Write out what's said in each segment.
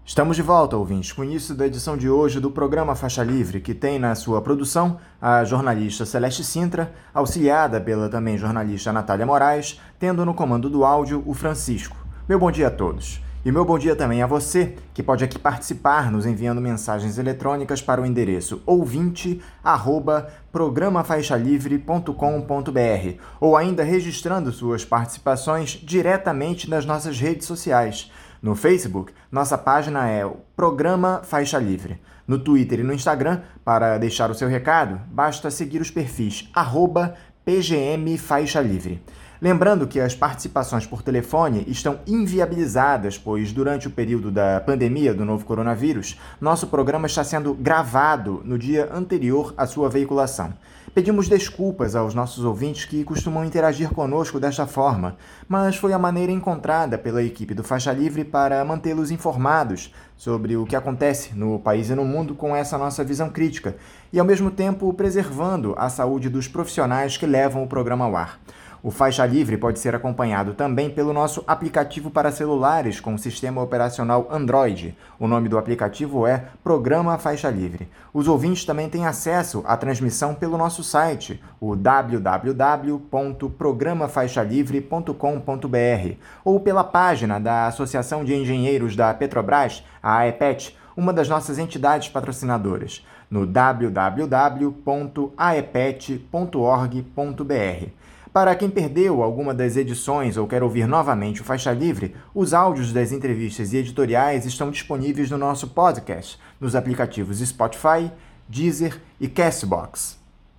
Estamos de volta, ouvintes, com o início da edição de hoje do programa Faixa Livre, que tem na sua produção a jornalista Celeste Sintra, auxiliada pela também jornalista Natália Moraes, tendo no comando do áudio o Francisco. Meu bom dia a todos. E meu bom dia também a você, que pode aqui participar nos enviando mensagens eletrônicas para o endereço ouvinte@programafaixalivre.com.br ou ainda registrando suas participações diretamente nas nossas redes sociais. No Facebook, nossa página é o Programa Faixa Livre. No Twitter e no Instagram, para deixar o seu recado, basta seguir os perfis @PGM Faixa Livre. Lembrando que as participações por telefone estão inviabilizadas, pois durante o período da pandemia do novo coronavírus, nosso programa está sendo gravado no dia anterior à sua veiculação. Pedimos desculpas aos nossos ouvintes que costumam interagir conosco desta forma, mas foi a maneira encontrada pela equipe do Faixa Livre para mantê-los informados sobre o que acontece no país e no mundo com essa nossa visão crítica e, ao mesmo tempo, preservando a saúde dos profissionais que levam o programa ao ar. O Faixa Livre pode ser acompanhado também pelo nosso aplicativo para celulares com sistema operacional Android. O nome do aplicativo é Programa Faixa Livre. Os ouvintes também têm acesso à transmissão pelo nosso site, o www.programafaixalivre.com.br, ou pela página da Associação de Engenheiros da Petrobras, a AEPET, uma das nossas entidades patrocinadoras, no www.aepet.org.br. Para quem perdeu alguma das edições ou quer ouvir novamente o Faixa Livre, os áudios das entrevistas e editoriais estão disponíveis no nosso podcast, nos aplicativos Spotify, Deezer e Castbox.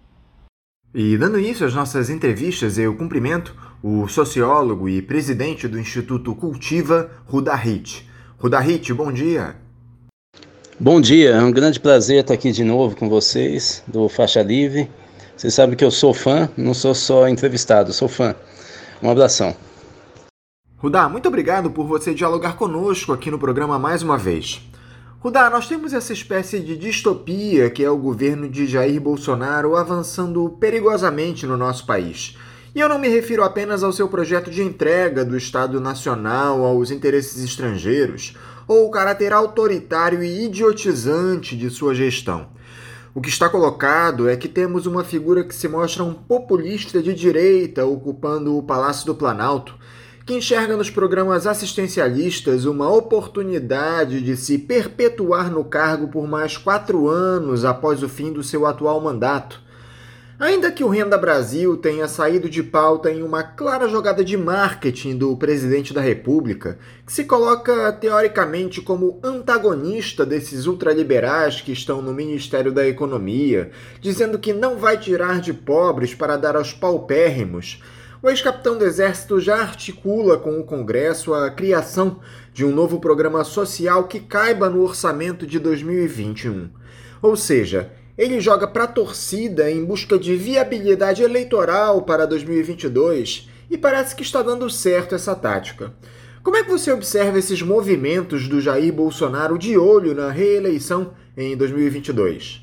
E dando início às nossas entrevistas, eu cumprimento o sociólogo e presidente do Instituto Cultiva, Rudá Hit. Rudá Hit, bom dia. Bom dia, é um grande prazer estar aqui de novo com vocês, do Faixa Livre. Você sabe que eu sou fã, não sou só entrevistado, sou fã. Um abração. Rudá, muito obrigado por você dialogar conosco aqui no programa mais uma vez. Rudá, nós temos essa espécie de distopia que é o governo de Jair Bolsonaro avançando perigosamente no nosso país. E eu não me refiro apenas ao seu projeto de entrega do Estado Nacional aos interesses estrangeiros, ou o caráter autoritário e idiotizante de sua gestão. O que está colocado é que temos uma figura que se mostra um populista de direita ocupando o Palácio do Planalto, que enxerga nos programas assistencialistas uma oportunidade de se perpetuar no cargo por mais 4 anos após o fim do seu atual mandato. Ainda que o Renda Brasil tenha saído de pauta em uma clara jogada de marketing do presidente da República, que se coloca teoricamente como antagonista desses ultraliberais que estão no Ministério da Economia, dizendo que não vai tirar de pobres para dar aos paupérrimos, o ex-capitão do Exército já articula com o Congresso a criação de um novo programa social que caiba no orçamento de 2021. Ou seja, ele joga para a torcida em busca de viabilidade eleitoral para 2022 e parece que está dando certo essa tática. Como é que você observa esses movimentos do Jair Bolsonaro de olho na reeleição em 2022?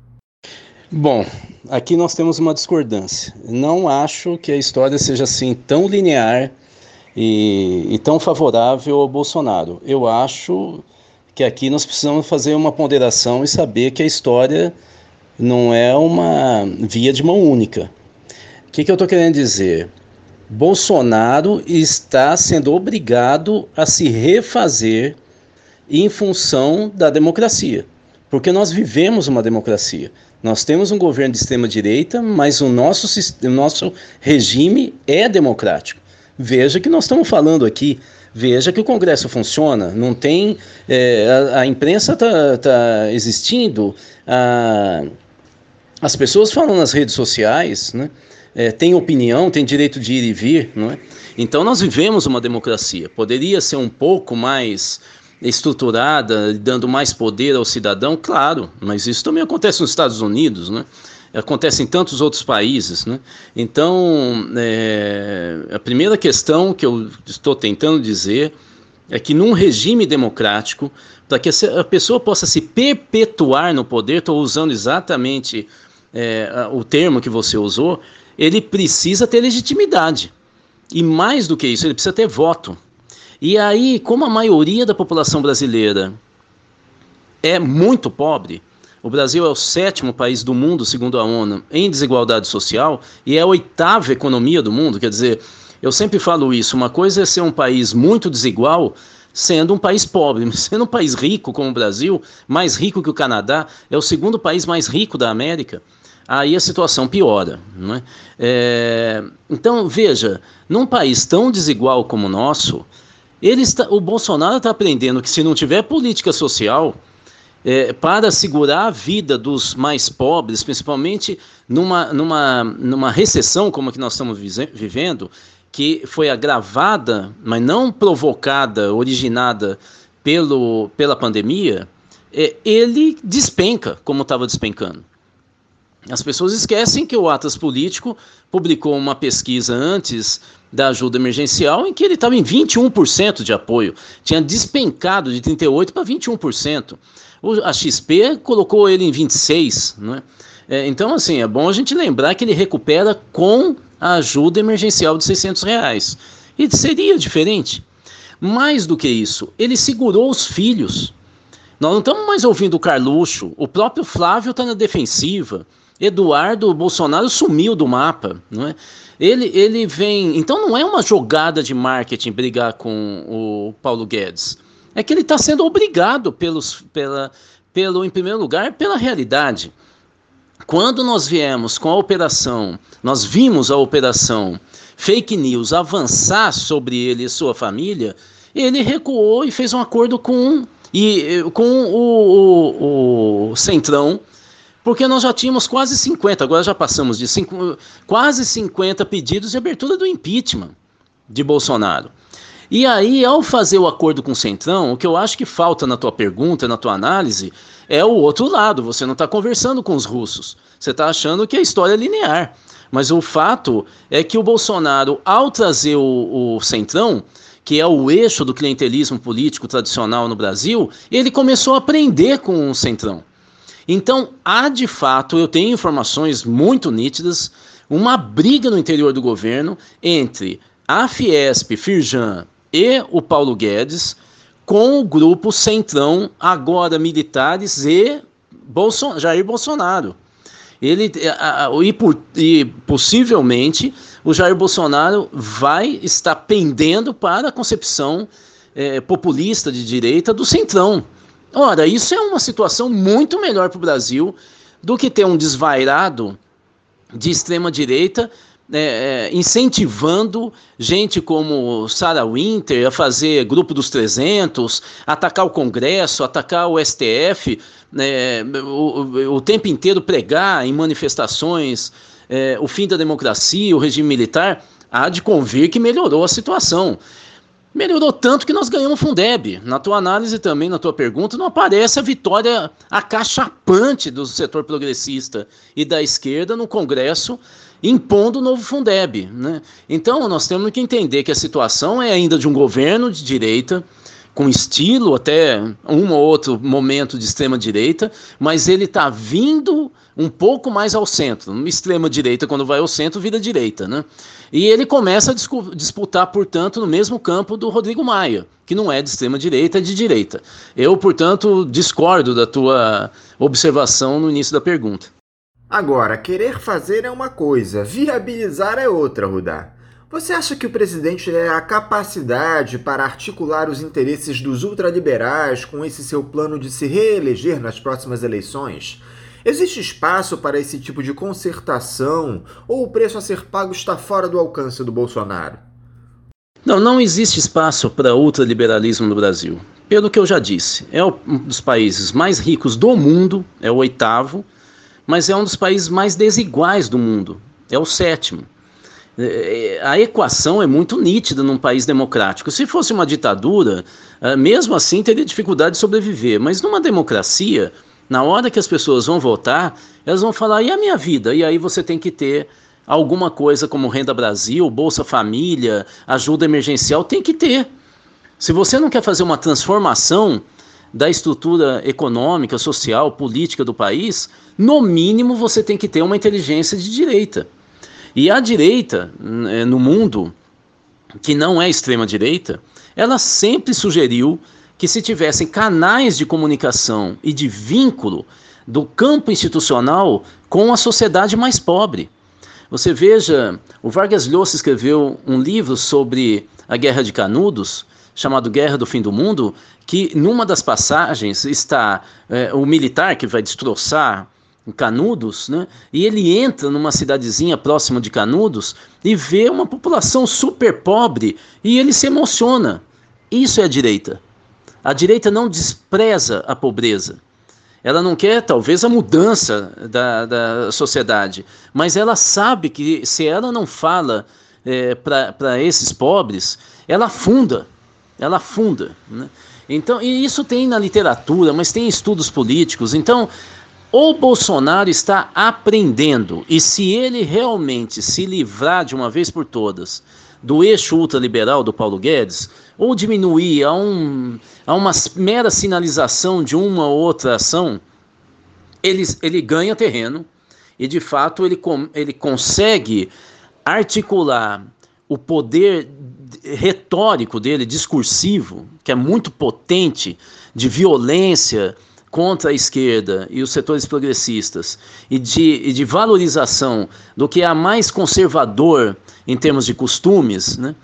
Bom, aqui nós temos uma discordância. Não acho que a história seja assim tão linear e tão favorável ao Bolsonaro. Eu acho que aqui nós precisamos fazer uma ponderação e saber que a história não é uma via de mão única. O que eu estou querendo dizer? Bolsonaro está sendo obrigado a se refazer em função da democracia, porque nós vivemos uma democracia. Nós temos um governo de extrema-direita, mas o nosso regime é democrático. Veja que nós estamos falando aqui, veja que o Congresso funciona, não tem... a imprensa está existindo, as pessoas falam nas redes sociais, né? Tem opinião, tem direito de ir e vir, não é? Então nós vivemos uma democracia. Poderia ser um pouco mais estruturada, dando mais poder ao cidadão, claro, mas isso também acontece nos Estados Unidos, né? Acontece em tantos outros países, né? Então, a primeira questão que eu estou tentando dizer é que num regime democrático, para que a pessoa possa se perpetuar no poder, estou usando exatamente o termo que você usou, ele precisa ter legitimidade. E mais do que isso, ele precisa ter voto. E aí, como a maioria da população brasileira é muito pobre. O Brasil é o 7º país do mundo, segundo a ONU, em desigualdade social, e é a 8ª economia do mundo. Quer dizer, eu sempre falo isso, uma coisa é ser um país muito desigual, sendo um país pobre, mas sendo um país rico como o Brasil, mais rico que o Canadá, é o 2º país mais rico da América, aí a situação piora, não é? Então, veja, num país tão desigual como o nosso, o Bolsonaro está aprendendo que se não tiver política social para segurar a vida dos mais pobres, principalmente numa recessão como a que nós estamos vivendo, que foi agravada, mas não provocada, originada pela pandemia, ele despenca como estava despencando. As pessoas esquecem que o Atlas Político publicou uma pesquisa antes da ajuda emergencial em que ele estava em 21% de apoio. Tinha despencado de 38% para 21%. A XP colocou ele em 26%. Não é? Então, assim, é bom a gente lembrar que ele recupera com a ajuda emergencial de R$600. E seria diferente. Mais do que isso, ele segurou os filhos. Nós não estamos mais ouvindo o Carluxo, o próprio Flávio está na defensiva. Eduardo Bolsonaro sumiu do mapa, não é? Ele vem... Então não é uma jogada de marketing brigar com o Paulo Guedes. É que ele está sendo obrigado, em primeiro lugar, pela realidade. Quando nós vimos a operação fake news avançar sobre ele e sua família, ele recuou e fez um acordo com o Centrão, porque nós já tínhamos quase 50, agora já passamos de quase 50 pedidos de abertura do impeachment de Bolsonaro. E aí, ao fazer o acordo com o Centrão, o que eu acho que falta na tua pergunta, na tua análise, é o outro lado. Você não está conversando com os russos, você está achando que a história é linear. Mas o fato é que o Bolsonaro, ao trazer o Centrão, que é o eixo do clientelismo político tradicional no Brasil, ele começou a aprender com o Centrão. Então, há de fato, eu tenho informações muito nítidas, uma briga no interior do governo entre a Fiesp, Firjan e o Paulo Guedes, com o grupo Centrão, agora militares, e Jair Bolsonaro. E possivelmente o Jair Bolsonaro vai estar pendendo para a concepção populista de direita do Centrão. Ora, isso é uma situação muito melhor para o Brasil do que ter um desvairado de extrema-direita incentivando gente como Sarah Winter a fazer grupo dos 300, atacar o Congresso, atacar o STF, o tempo inteiro pregar em manifestações o fim da democracia, o regime militar. Há de convir que melhorou a situação. Melhorou tanto que nós ganhamos o Fundeb. Na tua análise também, na tua pergunta, não aparece a vitória acachapante do setor progressista e da esquerda no Congresso impondo o novo Fundeb, né? Então, nós temos que entender que a situação é ainda de um governo de direita, com estilo até um ou outro momento de extrema-direita, mas ele está vindo um pouco mais ao centro. Extrema-direita, quando vai ao centro, vira direita, né? E ele começa a disputar, portanto, no mesmo campo do Rodrigo Maia, que não é de extrema-direita, é de direita. Eu, portanto, discordo da tua observação no início da pergunta. Agora, querer fazer é uma coisa, viabilizar é outra, Rudá. Você acha que o presidente tem a capacidade para articular os interesses dos ultraliberais com esse seu plano de se reeleger nas próximas eleições? Existe espaço para esse tipo de concertação ou o preço a ser pago está fora do alcance do Bolsonaro? Não existe espaço para ultraliberalismo no Brasil. Pelo que eu já disse, é um dos países mais ricos do mundo, é o 8º, mas é um dos países mais desiguais do mundo, é o 7º. A equação é muito nítida num país democrático. Se fosse uma ditadura, mesmo assim teria dificuldade de sobreviver. Mas numa democracia, na hora que as pessoas vão votar, elas vão falar, e a minha vida? E aí você tem que ter alguma coisa como Renda Brasil, Bolsa Família, ajuda emergencial, tem que ter. Se você não quer fazer uma transformação da estrutura econômica, social, política do país, no mínimo você tem que ter uma inteligência de direita. E a direita, no mundo, que não é extrema-direita, ela sempre sugeriu que se tivessem canais de comunicação e de vínculo do campo institucional com a sociedade mais pobre. Você veja, o Vargas Llosa escreveu um livro sobre a Guerra de Canudos, chamado Guerra do Fim do Mundo, que numa das passagens está o militar que vai destroçar Canudos, né? E ele entra numa cidadezinha próxima de Canudos e vê uma população super pobre e ele se emociona. Isso é a direita. A direita não despreza a pobreza. Ela não quer, talvez, a mudança da sociedade, mas ela sabe que se ela não fala para esses pobres, ela afunda. Ela afunda, né? Então, e isso tem na literatura, mas tem em estudos políticos. Então, o Bolsonaro está aprendendo, e se ele realmente se livrar de uma vez por todas do eixo ultraliberal do Paulo Guedes, ou diminuir a uma mera sinalização de uma ou outra ação, ele ganha terreno e, de fato, ele consegue articular o poder retórico dele, discursivo, que é muito potente, de violência contra a esquerda e os setores progressistas, e de valorização do que há mais conservador em termos de costumes, né,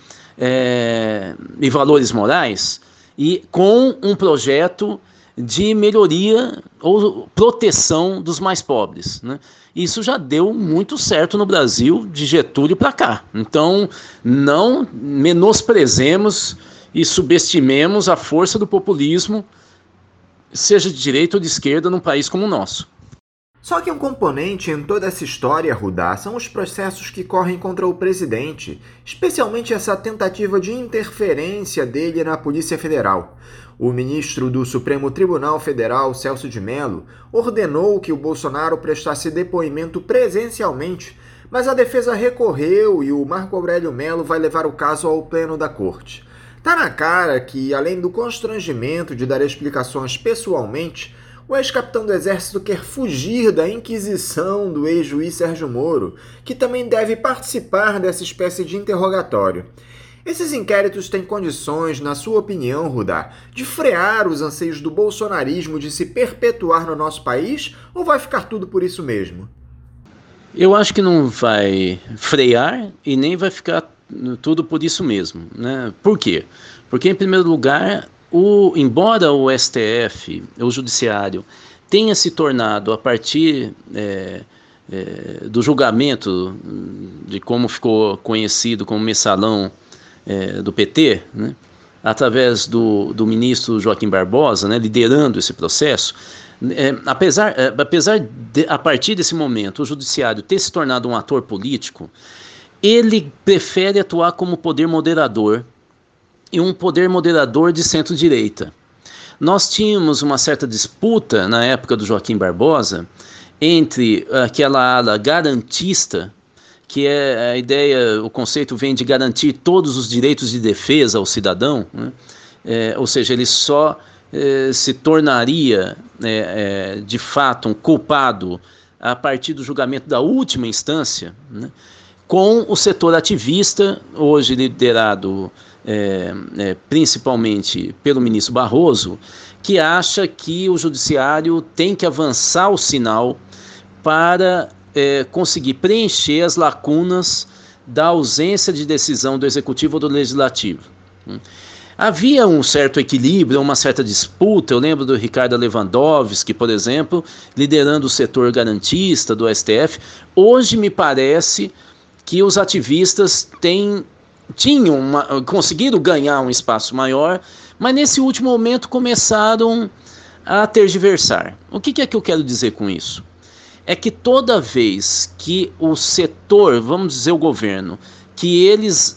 e valores morais, e com um projeto de melhoria ou proteção dos mais pobres, né? Isso já deu muito certo no Brasil, de Getúlio para cá. Então, não menosprezemos e subestimemos a força do populismo, seja de direita ou de esquerda, num país como o nosso. Só que um componente em toda essa história, Rudá, são os processos que correm contra o presidente, especialmente essa tentativa de interferência dele na Polícia Federal. O ministro do Supremo Tribunal Federal, Celso de Mello, ordenou que o Bolsonaro prestasse depoimento presencialmente, mas a defesa recorreu e o Marco Aurélio Mello vai levar o caso ao pleno da corte. Tá na cara que, além do constrangimento de dar explicações pessoalmente, o ex-capitão do Exército quer fugir da inquisição do ex-juiz Sérgio Moro, que também deve participar dessa espécie de interrogatório. Esses inquéritos têm condições, na sua opinião, Rudá, de frear os anseios do bolsonarismo de se perpetuar no nosso país, ou vai ficar tudo por isso mesmo? Eu acho que não vai frear e nem vai ficar tudo por isso mesmo, né? Por quê? Porque, em primeiro lugar, embora o STF, o Judiciário, tenha se tornado, a partir do julgamento de como ficou conhecido como mensalão do PT, né, através do ministro Joaquim Barbosa, né, liderando esse processo, apesar de, a partir desse momento, o Judiciário ter se tornado um ator político, ele prefere atuar como poder moderador, e um poder moderador de centro-direita. Nós tínhamos uma certa disputa, na época do Joaquim Barbosa, entre aquela ala garantista, que é a ideia, o conceito vem de garantir todos os direitos de defesa ao cidadão, né? Ou seja, ele só se tornaria de fato um culpado a partir do julgamento da última instância, né? Com o setor ativista, hoje liderado principalmente pelo ministro Barroso, que acha que o judiciário tem que avançar o sinal para conseguir preencher as lacunas da ausência de decisão do executivo ou do legislativo. Havia um certo equilíbrio, uma certa disputa. Eu lembro do Ricardo Lewandowski, por exemplo, liderando o setor garantista do STF. Hoje me parece que os ativistas conseguiram ganhar um espaço maior, mas nesse último momento começaram a tergiversar. O que é que eu quero dizer com isso? É que toda vez que o setor, vamos dizer o governo, que eles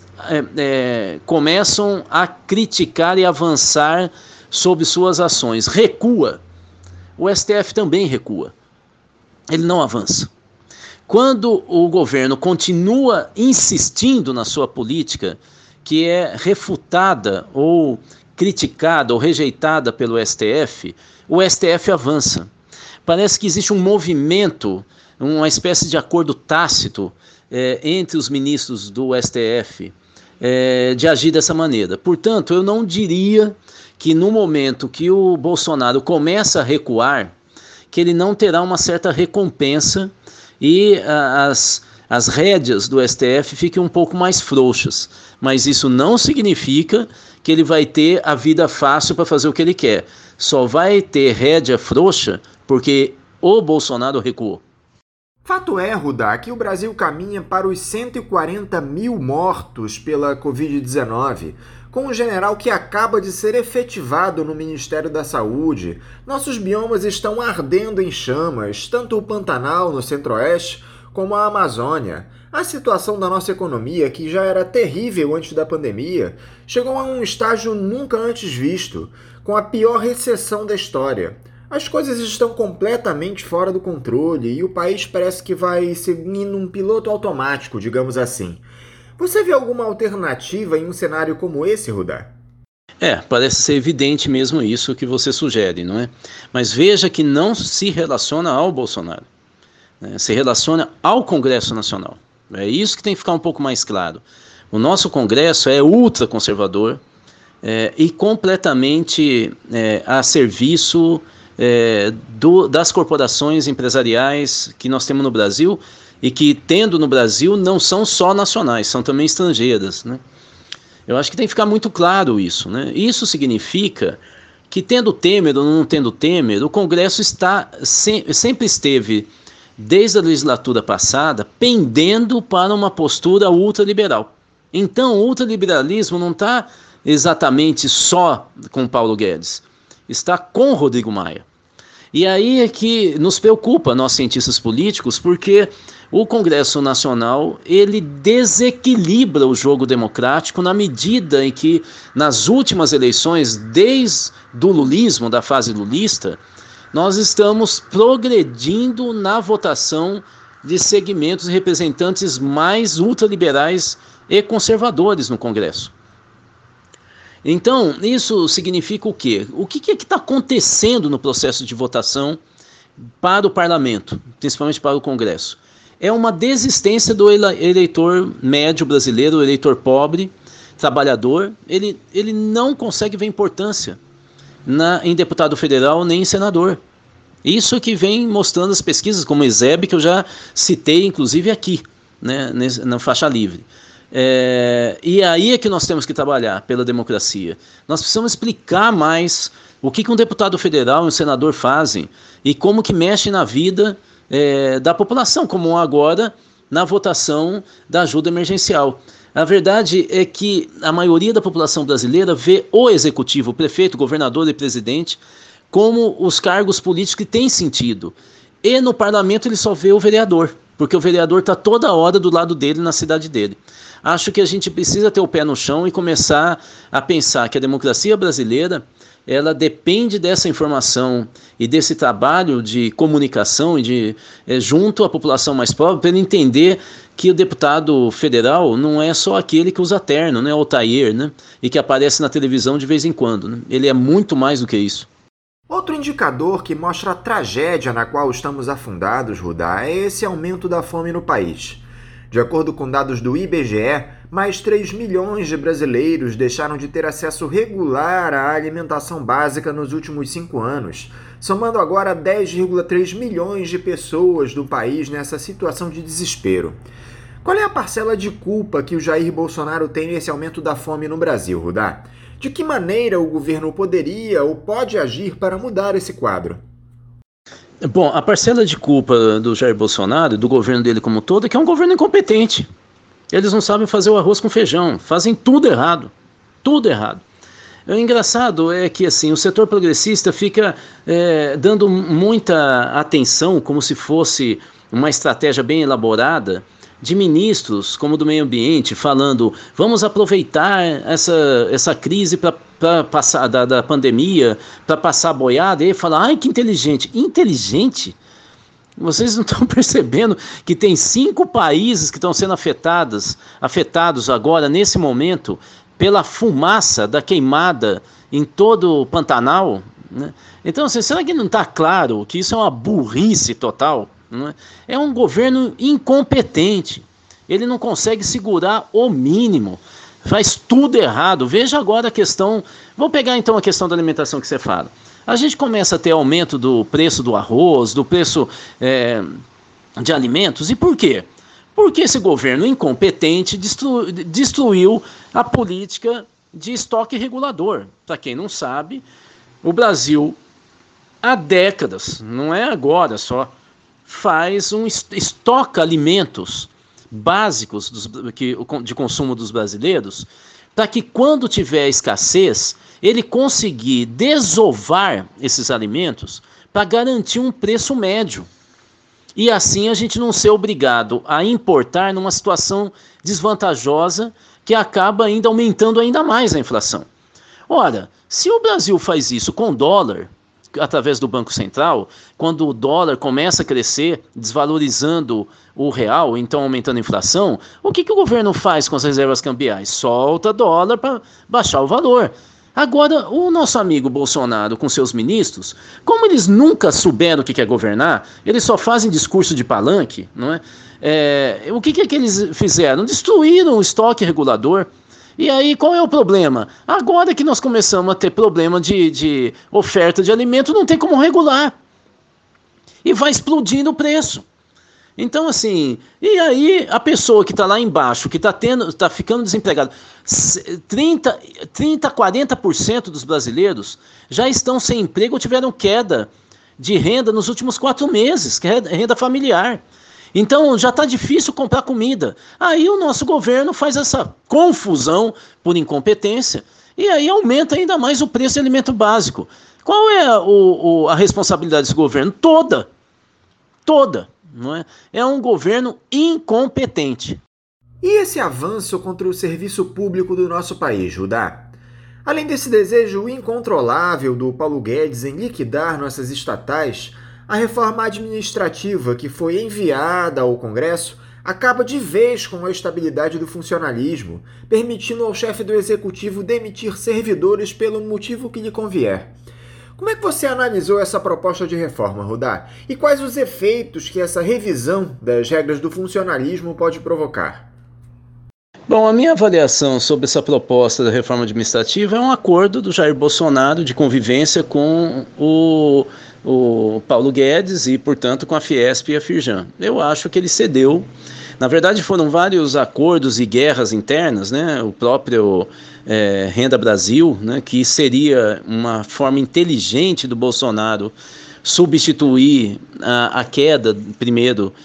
começam a criticar e avançar sobre suas ações, recua, o STF também recua. Ele não avança. Quando o governo continua insistindo na sua política, que é refutada ou criticada ou rejeitada pelo STF, o STF avança. Parece que existe um movimento, uma espécie de acordo tácito entre os ministros do STF de agir dessa maneira. Portanto, eu não diria que no momento que o Bolsonaro começa a recuar, que ele não terá uma certa recompensa e as rédeas do STF fiquem um pouco mais frouxas. Mas isso não significa que ele vai ter a vida fácil para fazer o que ele quer. Só vai ter rédea frouxa porque o Bolsonaro recuou. Fato é, Rudá, que o Brasil caminha para os 140 mil mortos pela Covid-19, com um general que acaba de ser efetivado no Ministério da Saúde. Nossos biomas estão ardendo em chamas, tanto o Pantanal, no Centro-Oeste, como a Amazônia. A situação da nossa economia, que já era terrível antes da pandemia, chegou a um estágio nunca antes visto, com a pior recessão da história. As coisas estão completamente fora do controle e o país parece que vai seguindo um piloto automático, digamos assim. Você vê alguma alternativa em um cenário como esse, Rudá? Parece ser evidente mesmo isso que você sugere, não é? Mas veja que não se relaciona ao Bolsonaro, né? Se relaciona ao Congresso Nacional. É isso que tem que ficar um pouco mais claro. O nosso Congresso é ultraconservador e completamente a serviço das corporações empresariais que nós temos no Brasil e que, tendo no Brasil, não são só nacionais, são também estrangeiras, né? Eu acho que tem que ficar muito claro isso, né? Isso significa que, tendo Temer ou não tendo Temer, o Congresso sempre esteve, desde a legislatura passada, pendendo para uma postura ultraliberal. Então, o ultraliberalismo não está exatamente só com Paulo Guedes, está com Rodrigo Maia. E aí é que nos preocupa, nós cientistas políticos, porque o Congresso Nacional, ele desequilibra o jogo democrático na medida em que, nas últimas eleições, desde o lulismo, da fase lulista, nós estamos progredindo na votação de segmentos e representantes mais ultraliberais e conservadores no Congresso. Então, isso significa o quê? O que é que está acontecendo no processo de votação para o parlamento, principalmente para o Congresso? É uma desistência do eleitor médio brasileiro, o eleitor pobre, trabalhador. Ele não consegue ver importância em deputado federal nem em senador. Isso que vem mostrando as pesquisas como o ISEB, que eu já citei inclusive aqui, né, na faixa livre. E aí é que nós temos que trabalhar pela democracia. Nós precisamos explicar mais o que um deputado federal e um senador fazem e como que mexem na vida da população, como agora na votação da ajuda emergencial. A verdade é que a maioria da população brasileira vê o executivo, o prefeito, o governador e presidente como os cargos políticos que têm sentido. E no parlamento ele só vê o vereador, porque o vereador está toda hora do lado dele, na cidade dele. Acho que a gente precisa ter o pé no chão e começar a pensar que a democracia brasileira, ela depende dessa informação e desse trabalho de comunicação e junto à população mais pobre, para ele entender que o deputado federal não é só aquele que usa terno, né, ou taier, né, e que aparece na televisão de vez em quando, né? Ele é muito mais do que isso. Outro indicador que mostra a tragédia na qual estamos afundados, Rudá, é esse aumento da fome no país. De acordo com dados do IBGE, mais 3 milhões de brasileiros deixaram de ter acesso regular à alimentação básica nos últimos 5 anos, somando agora 10,3 milhões de pessoas do país nessa situação de desespero. Qual é a parcela de culpa que o Jair Bolsonaro tem nesse aumento da fome no Brasil, Rudá? De que maneira o governo poderia ou pode agir para mudar esse quadro? Bom, a parcela de culpa do Jair Bolsonaro, do governo dele como um todo, é que é um governo incompetente. Eles não sabem fazer o arroz com feijão, fazem tudo errado, tudo errado. O engraçado é que assim, o setor progressista fica dando muita atenção, como se fosse uma estratégia bem elaborada, de ministros, como do meio ambiente, falando, vamos aproveitar essa crise para passar da pandemia, para passar a boiada, e ele fala, ai que inteligente. Inteligente? Vocês não estão percebendo que tem 5 países que estão sendo afetados agora, nesse momento, pela fumaça da queimada em todo o Pantanal? Né? Então, assim, será que não está claro que isso é uma burrice total? Né? É um governo incompetente. Ele não consegue segurar o mínimo. faz tudo errado. Veja agora a questão, vou pegar então a questão da alimentação que você fala. A gente começa a ter aumento do preço do arroz, do preço de alimentos, e por quê? Porque esse governo incompetente destruiu a política de estoque regulador. Para quem não sabe, o Brasil, há décadas, não é agora só, estoca alimentos básicos de consumo dos brasileiros, para que quando tiver escassez, ele conseguir desovar esses alimentos para garantir um preço médio. E assim a gente não ser obrigado a importar numa situação desvantajosa que acaba ainda aumentando ainda mais a inflação. Ora, se o Brasil faz isso com dólar, através do Banco Central, quando o dólar começa a crescer, desvalorizando o real, então aumentando a inflação, o que o governo faz com as reservas cambiais? Solta dólar para baixar o valor. Agora, o nosso amigo Bolsonaro com seus ministros, como eles nunca souberam o que é governar, eles só fazem discurso de palanque, não é? O que eles fizeram? Destruíram o estoque regulador. E aí, qual é o problema? Agora que nós começamos a ter problema de oferta de alimento, não tem como regular. E vai explodindo o preço. Então, assim, e aí a pessoa que está lá embaixo, que está ficando desempregada, 40% dos brasileiros já estão sem emprego ou tiveram queda de renda nos últimos 4 meses, que é renda familiar. Então já está difícil comprar comida. Aí o nosso governo faz essa confusão por incompetência e aí aumenta ainda mais o preço de alimento básico. Qual é a responsabilidade desse governo? Toda. Não é? É um governo incompetente. E esse avanço contra o serviço público do nosso país, Judá? Além desse desejo incontrolável do Paulo Guedes em liquidar nossas estatais, a reforma administrativa que foi enviada ao Congresso acaba de vez com a estabilidade do funcionalismo, permitindo ao chefe do Executivo demitir servidores pelo motivo que lhe convier. Como é que você analisou essa proposta de reforma, Rudá? E quais os efeitos que essa revisão das regras do funcionalismo pode provocar? Bom, a minha avaliação sobre essa proposta da reforma administrativa é um acordo do Jair Bolsonaro de convivência com o Paulo Guedes e, portanto, com a Fiesp e a Firjan. Eu acho que ele cedeu. Na verdade, foram vários acordos e guerras internas, né? O próprio Renda Brasil, né? Que seria uma forma inteligente do Bolsonaro substituir a queda, primeiro,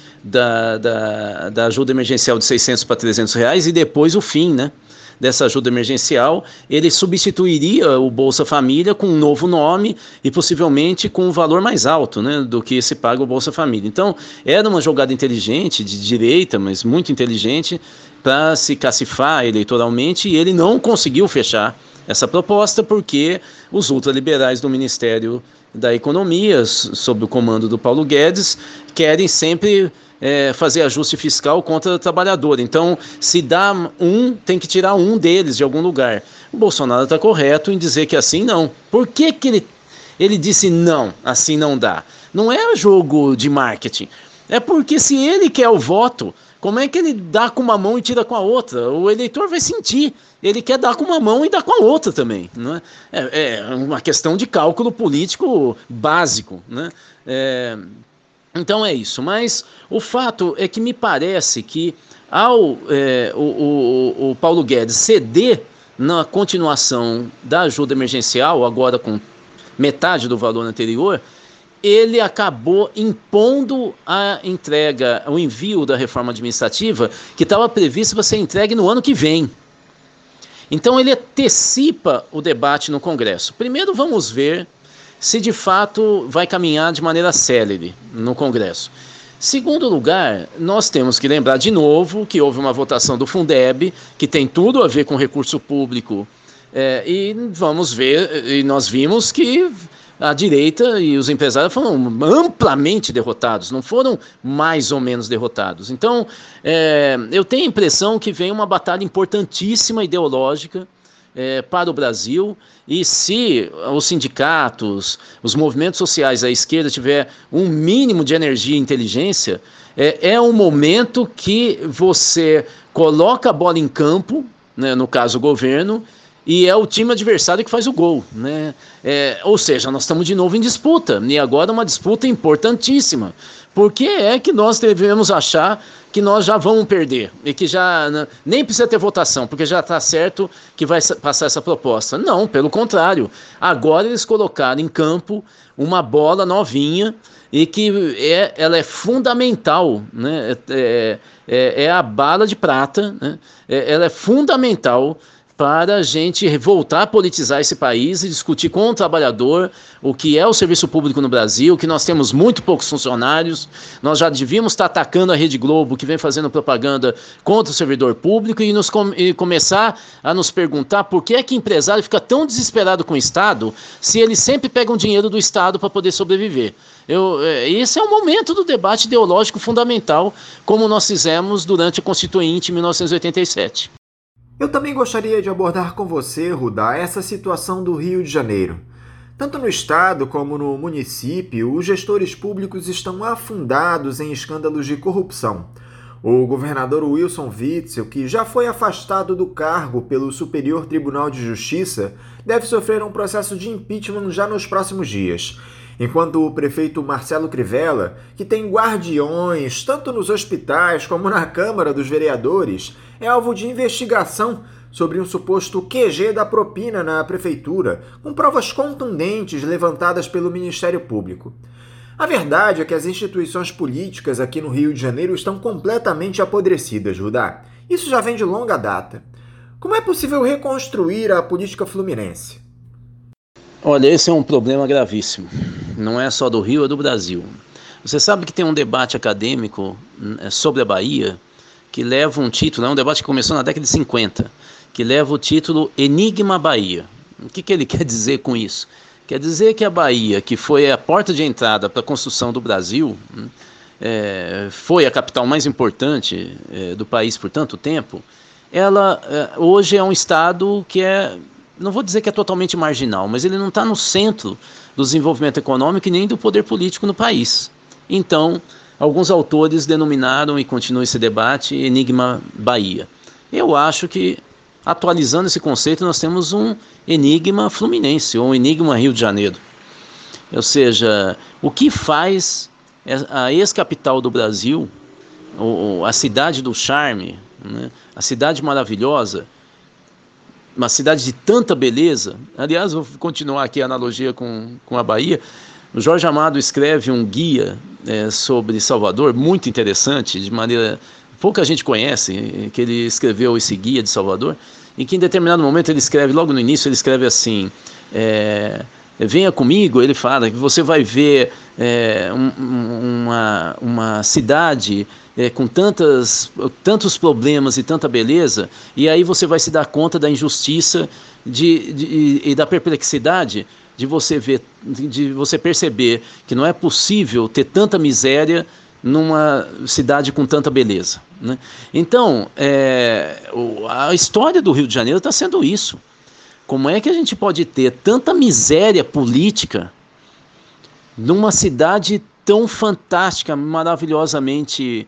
da ajuda emergencial de R$600 para R$300 e depois o fim, né? Dessa ajuda emergencial, ele substituiria o Bolsa Família com um novo nome e possivelmente com um valor mais alto, né, do que se paga o Bolsa Família. Então, era uma jogada inteligente, de direita, mas muito inteligente, para se cacifar eleitoralmente, e ele não conseguiu fechar essa proposta porque os ultraliberais do Ministério da Economia, sob o comando do Paulo Guedes, querem sempre fazer ajuste fiscal contra o trabalhador. Então, se dá tem que tirar um deles de algum lugar. O Bolsonaro está correto em dizer que assim não. Por que ele disse não, assim não dá? Não é jogo de marketing. É porque se ele quer o voto, como é que ele dá com uma mão e tira com a outra? O eleitor vai sentir. Ele quer dar com uma mão e dar com a outra também. Não é? É uma questão de cálculo político básico, né? Então é isso, mas o fato é que me parece que ao o Paulo Guedes ceder na continuação da ajuda emergencial, agora com metade do valor anterior, ele acabou impondo a entrega, o envio da reforma administrativa que estava previsto para ser entregue no ano que vem. Então ele antecipa o debate no Congresso. Primeiro vamos ver se de fato vai caminhar de maneira célere no Congresso. Segundo lugar, nós temos que lembrar de novo que houve uma votação do Fundeb, que tem tudo a ver com recurso público, e vamos ver, e nós vimos que a direita e os empresários foram amplamente derrotados, não foram mais ou menos derrotados. Então, eu tenho a impressão que vem uma batalha importantíssima ideológica para o Brasil, e se os sindicatos, os movimentos sociais à esquerda tiver um mínimo de energia e inteligência, é um momento que você coloca a bola em campo, né, no caso o governo, e é o time adversário que faz o gol, né? Ou seja, nós estamos de novo em disputa, e agora uma disputa importantíssima. Por que é que nós devemos achar que nós já vamos perder e que já nem precisa ter votação, porque já está certo que vai passar essa proposta? Não, pelo contrário. Agora eles colocaram em campo uma bola novinha e que ela é fundamental, né? É a bala de prata, né? Ela é fundamental para a gente voltar a politizar esse país e discutir com o trabalhador o que é o serviço público no Brasil, que nós temos muito poucos funcionários, nós já devíamos estar atacando a Rede Globo, que vem fazendo propaganda contra o servidor público, e começar a nos perguntar por que é que empresário fica tão desesperado com o Estado, se eles sempre pegam dinheiro do Estado para poder sobreviver. Esse é o momento do debate ideológico fundamental, como nós fizemos durante a Constituinte em 1987. Eu também gostaria de abordar com você, Rudá, essa situação do Rio de Janeiro. Tanto no estado como no município, os gestores públicos estão afundados em escândalos de corrupção. O governador Wilson Witzel, que já foi afastado do cargo pelo Superior Tribunal de Justiça, deve sofrer um processo de impeachment já nos próximos dias. Enquanto o prefeito Marcelo Crivella, que tem guardiões tanto nos hospitais como na Câmara dos Vereadores, é alvo de investigação sobre um suposto QG da propina na prefeitura, com provas contundentes levantadas pelo Ministério Público. A verdade é que as instituições políticas aqui no Rio de Janeiro estão completamente apodrecidas, Judá. Isso já vem de longa data. Como é possível reconstruir a política fluminense? Olha, esse é um problema gravíssimo. Não é só do Rio, é do Brasil. Você sabe que tem um debate acadêmico sobre a Bahia que leva um título, é um debate que começou na década de 50, que leva o título Enigma Bahia. O que ele quer dizer com isso? Quer dizer que a Bahia, que foi a porta de entrada para a construção do Brasil, foi a capital mais importante do país por tanto tempo, ela hoje é um estado que não vou dizer que é totalmente marginal, mas ele não está no centro do desenvolvimento econômico e nem do poder político no país. Então, alguns autores denominaram, e continua esse debate, Enigma Bahia. Eu acho que, atualizando esse conceito, nós temos um enigma fluminense, ou um enigma Rio de Janeiro. Ou seja, o que faz a ex-capital do Brasil, a cidade do charme, né, a cidade maravilhosa, uma cidade de tanta beleza. Aliás, vou continuar aqui a analogia com a Bahia. O Jorge Amado escreve um guia sobre Salvador, muito interessante, de maneira pouca gente conhece, que ele escreveu esse guia de Salvador, em que em determinado momento ele escreve, logo no início ele escreve assim, venha comigo, ele fala que você vai ver uma cidade com tantos problemas e tanta beleza, e aí você vai se dar conta da injustiça e da perplexidade de você perceber que não é possível ter tanta miséria numa cidade com tanta beleza, né? Então, a história do Rio de Janeiro está sendo isso. Como é que a gente pode ter tanta miséria política numa cidade tão fantástica, maravilhosamente,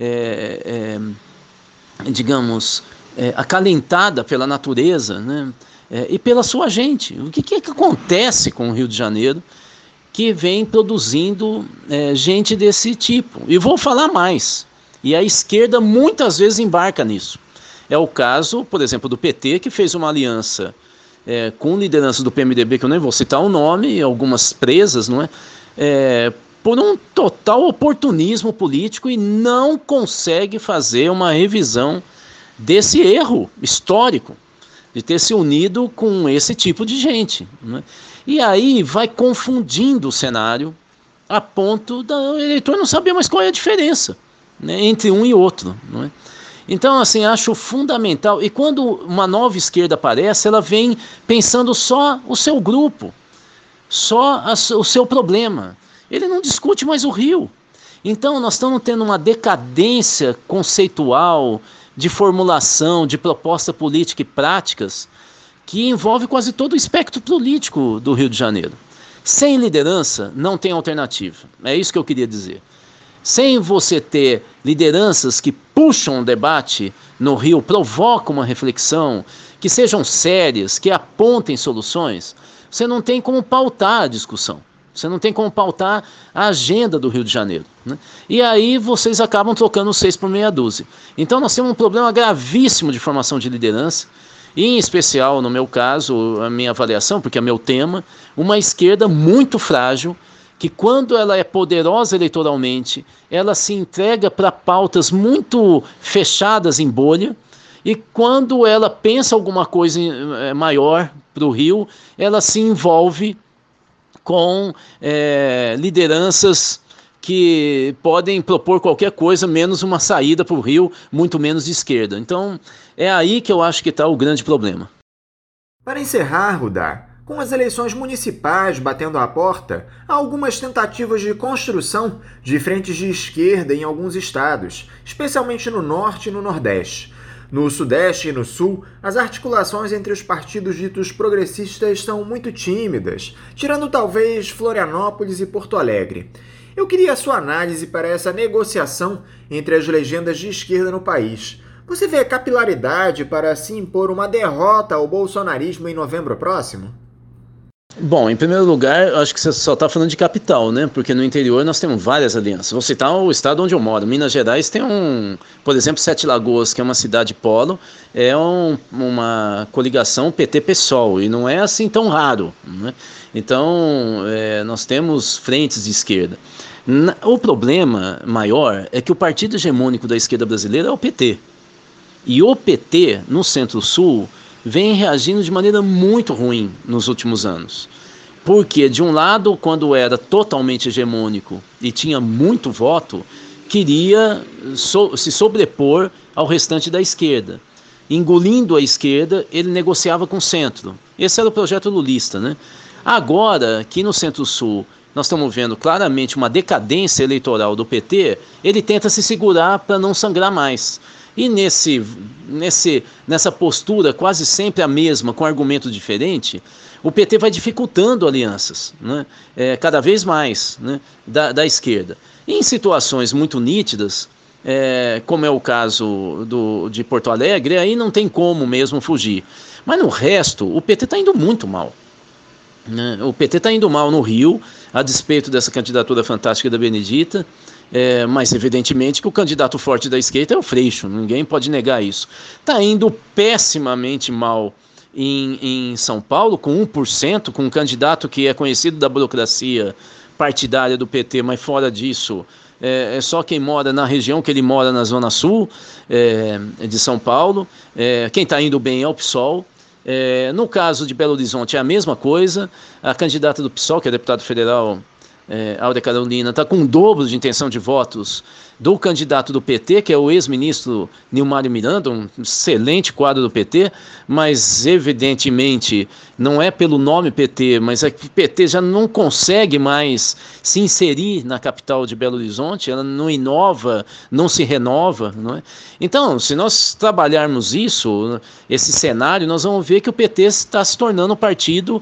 digamos, acalentada pela natureza, né? E pela sua gente? O que acontece com o Rio de Janeiro que vem produzindo gente desse tipo? E vou falar mais, e a esquerda muitas vezes embarca nisso. É o caso, por exemplo, do PT, que fez uma aliança com liderança do PMDB, que eu nem vou citar o nome, algumas presas, não é? Por um total oportunismo político, e não consegue fazer uma revisão desse erro histórico, de ter se unido com esse tipo de gente, né? E aí vai confundindo o cenário a ponto do eleitor não saber mais qual é a diferença, né, entre um e outro, não é? Então, assim, acho fundamental. E quando uma nova esquerda aparece, ela vem pensando só o seu grupo, só o seu problema. Ele não discute mais o Rio. Então, nós estamos tendo uma decadência conceitual, de formulação, de proposta política e práticas, que envolve quase todo o espectro político do Rio de Janeiro. Sem liderança, não tem alternativa. É isso que eu queria dizer. sem você ter lideranças que puxam o debate no Rio, provocam uma reflexão, que sejam sérias, que apontem soluções, você não tem como pautar a discussão. Você não tem como pautar a agenda do Rio de Janeiro, né? E aí vocês acabam trocando 6 por meia dúzia. Então nós temos um problema gravíssimo de formação de liderança, e em especial, no meu caso, a minha avaliação, porque é meu tema, uma esquerda muito frágil, que quando ela é poderosa eleitoralmente, ela se entrega para pautas muito fechadas em bolha, e quando ela pensa alguma coisa maior para o Rio, ela se envolve com lideranças que podem propor qualquer coisa, menos uma saída para o Rio, muito menos de esquerda. Então, é aí que eu acho que está o grande problema. Para encerrar, Rudá, com as eleições municipais batendo à porta, há algumas tentativas de construção de frentes de esquerda em alguns estados, especialmente no Norte e no Nordeste. No Sudeste e no Sul, as articulações entre os partidos ditos progressistas são muito tímidas, tirando talvez Florianópolis e Porto Alegre. Eu queria a sua análise para essa negociação entre as legendas de esquerda no país. Você vê capilaridade para se impor uma derrota ao bolsonarismo em novembro próximo? Bom, em primeiro lugar, eu acho que você só está falando de capital, né? Porque no interior nós temos várias alianças. Vou citar o estado onde eu moro. Minas Gerais tem por exemplo, Sete Lagoas, que é uma cidade polo, é uma coligação PT-PSOL, e não é assim tão raro, né? Então, nós temos frentes de esquerda. O problema maior é que o partido hegemônico da esquerda brasileira é o PT. E o PT, no Centro-Sul, vem reagindo de maneira muito ruim nos últimos anos. Porque, de um lado, quando era totalmente hegemônico e tinha muito voto, queria se sobrepor ao restante da esquerda. Engolindo a esquerda, ele negociava com o centro. Esse era o projeto lulista, né? Agora, aqui no Centro-Sul, nós estamos vendo claramente uma decadência eleitoral do PT, ele tenta se segurar para não sangrar mais. E nessa postura quase sempre a mesma, com argumento diferente, o PT vai dificultando alianças, né? Cada vez mais, né? da esquerda. E em situações muito nítidas, como é o caso de Porto Alegre, aí não tem como mesmo fugir. Mas no resto, o PT está indo muito mal, né? O PT está indo mal no Rio, a despeito dessa candidatura fantástica da Benedita. Mas evidentemente que o candidato forte da esquerda é o Freixo, ninguém pode negar isso. Está indo pessimamente mal em São Paulo, com 1%, com um candidato que é conhecido da burocracia partidária do PT, mas fora disso, é só quem mora na região que ele mora, na Zona Sul de São Paulo. Quem está indo bem é o PSOL. No caso de Belo Horizonte é a mesma coisa. A candidata do PSOL, que é deputada federal, Áurea Carolina, está com o dobro de intenção de votos do candidato do PT, que é o ex-ministro Nilmário Miranda, um excelente quadro do PT, mas evidentemente não é pelo nome PT, mas é que o PT já não consegue mais se inserir na capital de Belo Horizonte, ela não inova, não se renova, não é? Então, se nós trabalharmos esse cenário, nós vamos ver que o PT está se tornando um partido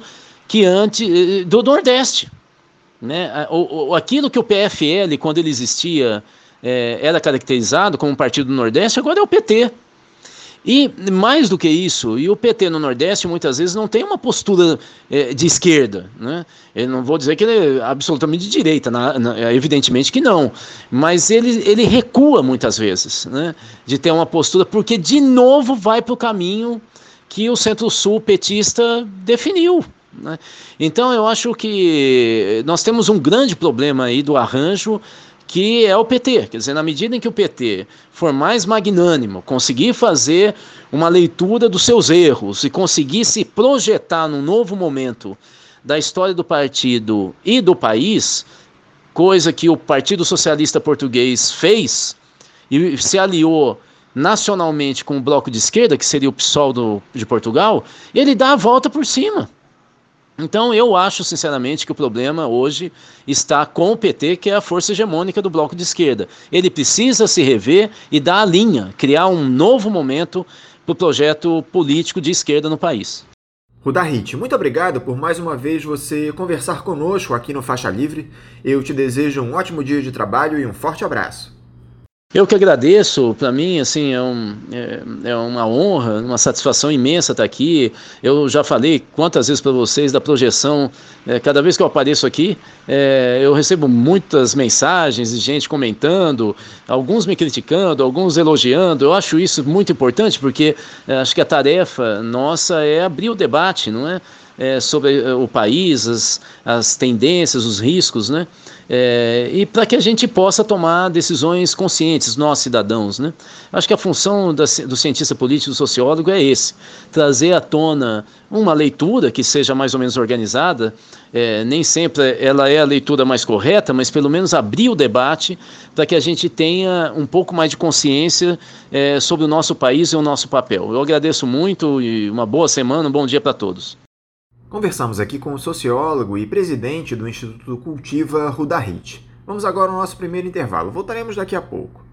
do Nordeste, né? Aquilo que o PFL, quando ele existia, era caracterizado como um partido do Nordeste, agora é o PT. E mais do que isso, e o PT no Nordeste muitas vezes não tem uma postura de esquerda, né? Eu não vou dizer que ele é absolutamente de direita, evidentemente que não, mas ele recua muitas vezes, né, de ter uma postura, porque de novo vai para o caminho que o Centro-Sul petista definiu, né? Então eu acho que nós temos um grande problema aí do arranjo, que é o PT. Quer dizer, na medida em que o PT for mais magnânimo, conseguir fazer uma leitura dos seus erros e conseguir se projetar num novo momento da história do partido e do país, coisa que o Partido Socialista Português fez e se aliou nacionalmente com o bloco de esquerda, que seria o PSOL de Portugal, ele dá a volta por cima. Então eu acho sinceramente que o problema hoje está com o PT, que é a força hegemônica do bloco de esquerda. Ele precisa se rever e dar a linha, criar um novo momento para o projeto político de esquerda no país. Rudá Hit, muito obrigado por mais uma vez você conversar conosco aqui no Faixa Livre. Eu te desejo um ótimo dia de trabalho e um forte abraço. Eu que agradeço, para mim assim, é uma honra, uma satisfação imensa estar aqui. Eu já falei quantas vezes para vocês da projeção, cada vez que eu apareço aqui, eu recebo muitas mensagens de gente comentando, alguns me criticando, alguns elogiando. Eu acho isso muito importante porque acho que a tarefa nossa é abrir o debate, não é? Sobre o país, as tendências, os riscos, né? E para que a gente possa tomar decisões conscientes, nós cidadãos, né? Acho que a função do cientista político, do sociólogo é esse, trazer à tona uma leitura que seja mais ou menos organizada, nem sempre ela é a leitura mais correta, mas pelo menos abrir o debate para que a gente tenha um pouco mais de consciência sobre o nosso país e o nosso papel. Eu agradeço muito e uma boa semana, um bom dia para todos. Conversamos aqui com o sociólogo e presidente do Instituto Cultiva, Rudá Hit. Vamos agora ao nosso primeiro intervalo. Voltaremos daqui a pouco.